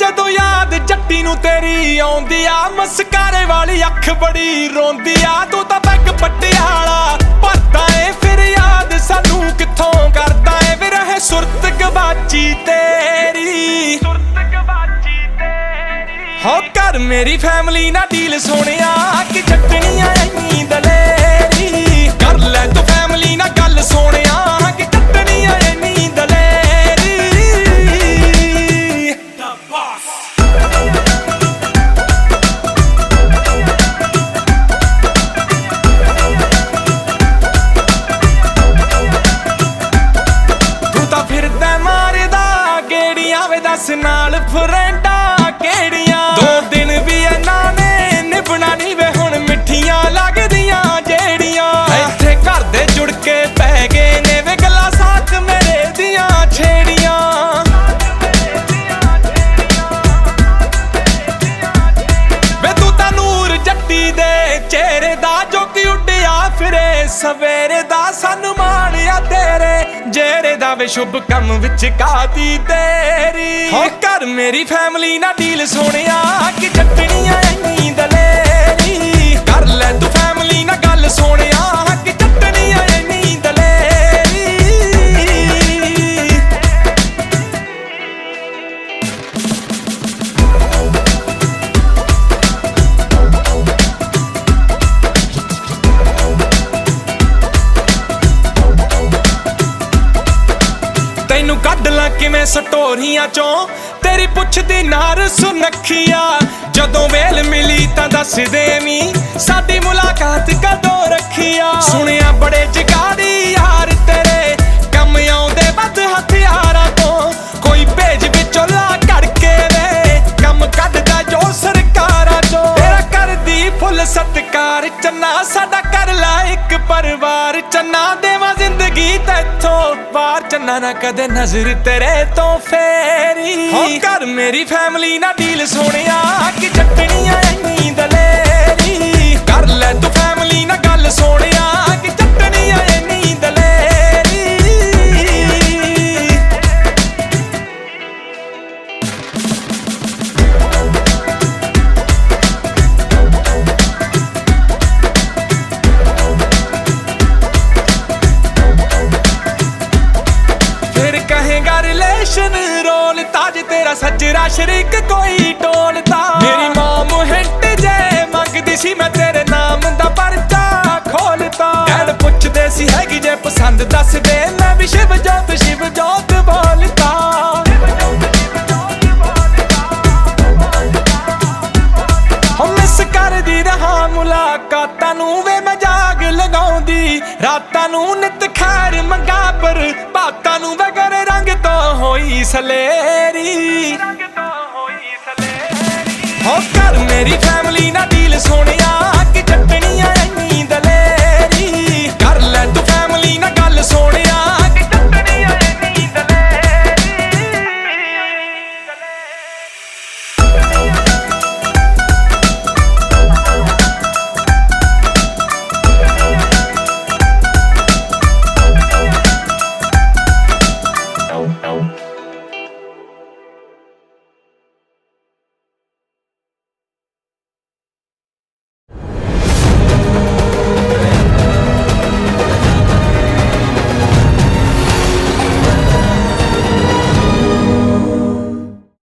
जदों याद जट्टी नूं तेरी आउंदी आ, मस्कारे वाली अख बड़ी रोंदी आ। तू तां पैग पटियाला भरदा ए, फिर याद सानू कित्थों करदा ए। वे रहे सुरत गवाची तेरी, हो कर मेरी फैमिली ना डील सोनिया कि चटनियां इन्नी दलेरी। कर ले तू फैमिली ना गल सोनिया कि चटनियां इन्नी दलेरी। तू तां फिरदा मारदा गेड़ियां वे दस नाल फ्रेंडा केड़ियां। दो दिन भी इन्हां ने निभना नी वे हुण मिठियां लगदियां जेड़ियां। इत्थे घर दे जुड़ के पै गए ने वे गल्लां साथ मेरे दियां छेड़ियां। वे तू तां नूर जट्टी दे चेहरे दा जो कि उड्डिया फिरे सवेरे दा। सानू माणिया तेरे जेरे दा वे शुभ कम विच काती तेरी। हो कर मेरी फैमिली ना डील सोनिया कि चटनियां इन्नी दलेरी। कर ले तू फैमिली ना गल सोनिया कि चटनियां इन्नी दलेरी। तैनू कढ ला किवें सटोरियां चों तेरी पुछदी नार सुनखिया। जदों वेल मिली तां दस देवी साडी मुलाकात कदों रखिया। सुनिया बड़े जगाड़ी यार तेरे कम आउंदे बद हथियारां तो। कोई भेज विचों ला कड़के वे कम कढदा जो सरकारां चों। तेरा करदी फुल सत्कार चन्ना साडा कर ला इक परिवार। चन्ना देवां जिंदगी तैथों बार चन्ना ना कदे नजर तेरे तो फेरी। हो कर मेरी फैमिली ना डील सोनिया कि चटनियां इन्नी दलेरी। कर ले तू फैमिली ना गल सोनिया कि चटनियां इन्नी दलेरी। फिर कहेगा रिलेशन रोल ताज तेरा सजरा शरीक कोई टोलता। मेरी माम हिंट जे मंगदी सी मैं तेरे नाम दा परचा खोलता। डैड पुछदे सी हैगी जे पसंद दस दे मैं भी शिव जोत बोलता। हम मिस करदी रहा मुलाकातां नू वे मैं जाग लगाउंदी रातां नू। नित खैर मंगा पर बातां नू वगर रंग तो होई सलेरी। हो कर मेरी फैमिली ना डील सोनिया